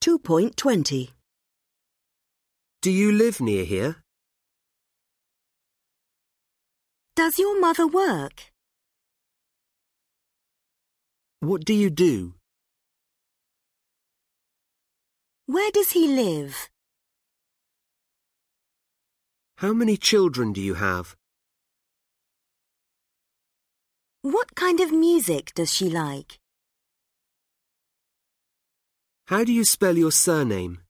2.20. Do you live near here? Does your mother work? What do you do? Where does he live? How many children do you have? What kind of music does she like? How do you spell your surname?